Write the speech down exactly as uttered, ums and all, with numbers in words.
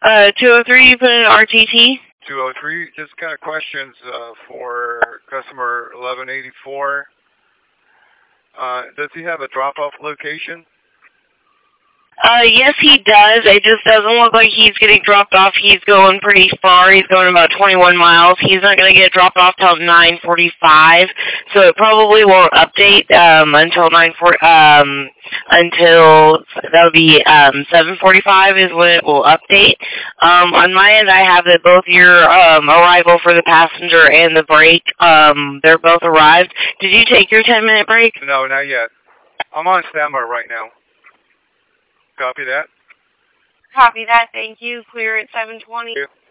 Uh, two oh three, you put in R T T? two oh three, just got questions uh, for customer eleven eighty-four. Uh, does he have a drop-off location? Uh, yes, he does. It just doesn't look like he's getting dropped off. He's going pretty far. He's going about twenty-one miles. He's not going to get dropped off till nine forty-five, so it probably won't update um, until nine forty. Um, until that would be um, seven forty-five is when it will update. Um, on my end, I have that both your um, arrival for the passenger and the break. Um, they're both arrived. Did you take your ten-minute break? No, not yet. I'm on standby right now. Copy that. Copy that. Thank you. Clear at seven twenty. Thank you.